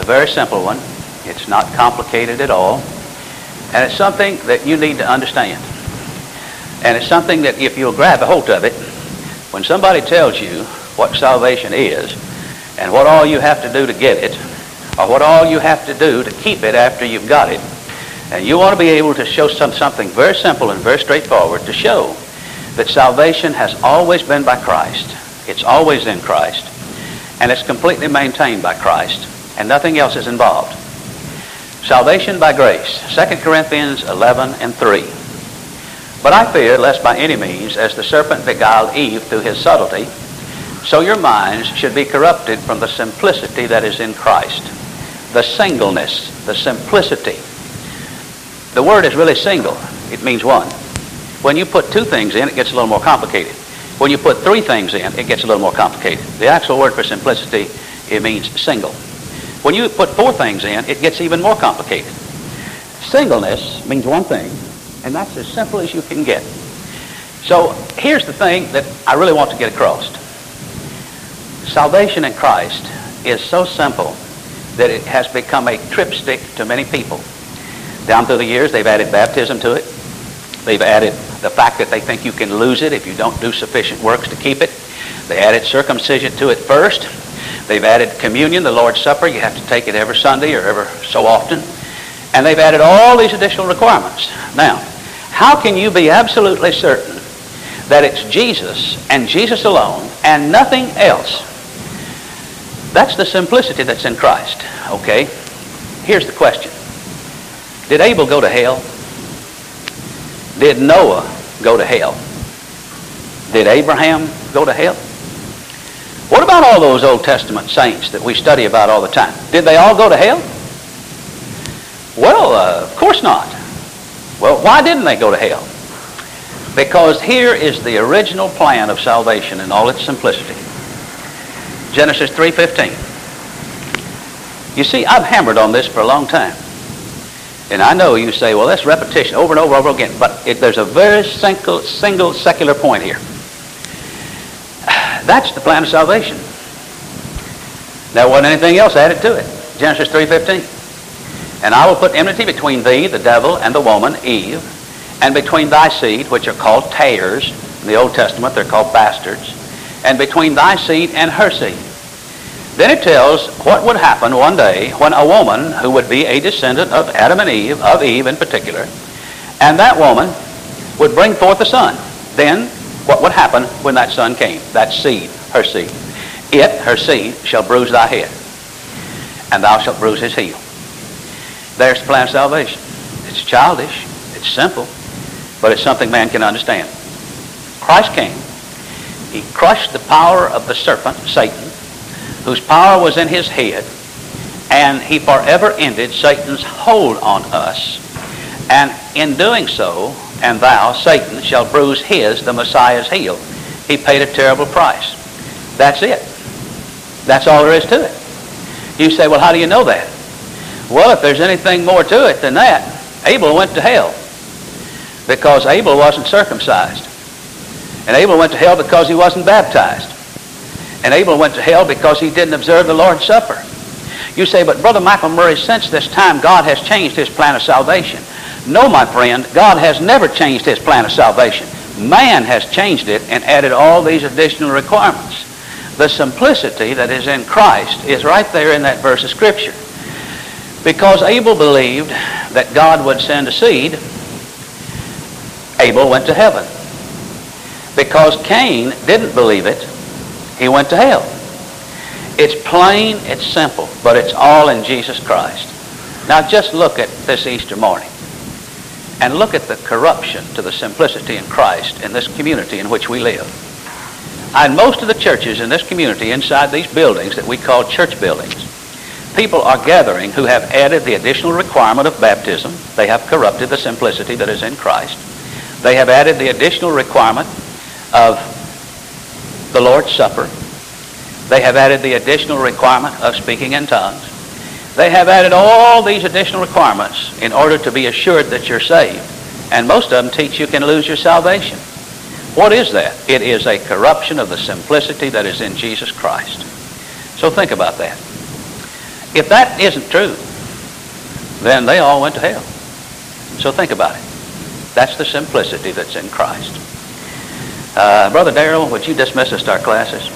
very simple one. It's not complicated at all. And it's something that you need to understand. And it's something that if you'll grab a hold of it, when somebody tells you what salvation is and what all you have to do to get it, or what all you have to do to keep it after you've got it, and you want to be able to show something very simple and very straightforward to show that salvation has always been by Christ. It's always in Christ. And it's completely maintained by Christ. And nothing else is involved. Salvation by grace. 2 Corinthians 11:3. But I fear lest by any means, as the serpent beguiled Eve through his subtlety, so your minds should be corrupted from the simplicity that is in Christ. The singleness, the simplicity. The word is really single. It means one. When you put two things in, it gets a little more complicated. When you put three things in, it gets a little more complicated. The actual word for simplicity, it means single. When you put four things in, it gets even more complicated. Singleness means one thing, and that's as simple as you can get. So here's the thing that I really want to get across. Salvation in Christ is so simple that it has become a tripstick to many people. Down through the years, they've added baptism to it. They've added the fact that they think you can lose it if you don't do sufficient works to keep it. They added circumcision to it first. They've added communion, the Lord's Supper. You have to take it every Sunday or ever so often. And they've added all these additional requirements. Now, how can you be absolutely certain that it's Jesus and Jesus alone and nothing else? That's the simplicity that's in Christ. Okay? Here's the question. Did Abel go to hell? Did Noah go to hell? Did Abraham go to hell? What about all those Old Testament saints that we study about all the time? Did they all go to hell? Well, of course not. Well, why didn't they go to hell? Because here is the original plan of salvation in all its simplicity. Genesis 3:15. You see, I've hammered on this for a long time. And I know you say, well, that's repetition over and over and over again. But there's a very single secular point here. That's the plan of salvation. There wasn't anything else added to it. Genesis 3:15. And I will put enmity between thee, the devil, and the woman, Eve, and between thy seed, which are called tares. In the Old Testament, they're called bastards. And between thy seed and her seed. Then it tells what would happen one day when a woman who would be a descendant of Adam and Eve, of Eve in particular, and that woman would bring forth a son. Then what would happen when that son came? That seed, her seed. It, her seed, shall bruise thy head, and thou shalt bruise his heel. There's the plan of salvation. It's childish, it's simple, but it's something man can understand. Christ came. He crushed the power of the serpent, Satan, whose power was in his head, and he forever ended Satan's hold on us. And in doing so, and thou, Satan, shall bruise his, the Messiah's heel. He paid a terrible price. That's it. That's all there is to it. You say, well, how do you know that? Well, if there's anything more to it than that, Abel went to hell because Abel wasn't circumcised. And Abel went to hell because he wasn't baptized. And Abel went to hell because he didn't observe the Lord's Supper. You say, but Brother Michael Murray, since this time God has changed his plan of salvation. No, my friend, God has never changed his plan of salvation. Man has changed it and added all these additional requirements. The simplicity that is in Christ is right there in that verse of Scripture. Because Abel believed that God would send a seed, Abel went to heaven. Because Cain didn't believe it, he went to hell. It's plain, it's simple, but it's all in Jesus Christ. Now just look at this Easter morning and look at the corruption to the simplicity in Christ in this community in which we live. And most of the churches in this community inside these buildings that we call church buildings, people are gathering who have added the additional requirement of baptism. They have corrupted the simplicity that is in Christ. They have added the additional requirement of the Lord's Supper. They have added the additional requirement of speaking in tongues. They have added all these additional requirements in order to be assured that you're saved. And most of them teach you can lose your salvation. What is that? It is a corruption of the simplicity that is in Jesus Christ. So think about that. If that isn't true, then they all went to hell. So think about it. That's the simplicity that's in Christ. Brother Darrell, would you dismiss us to our classes?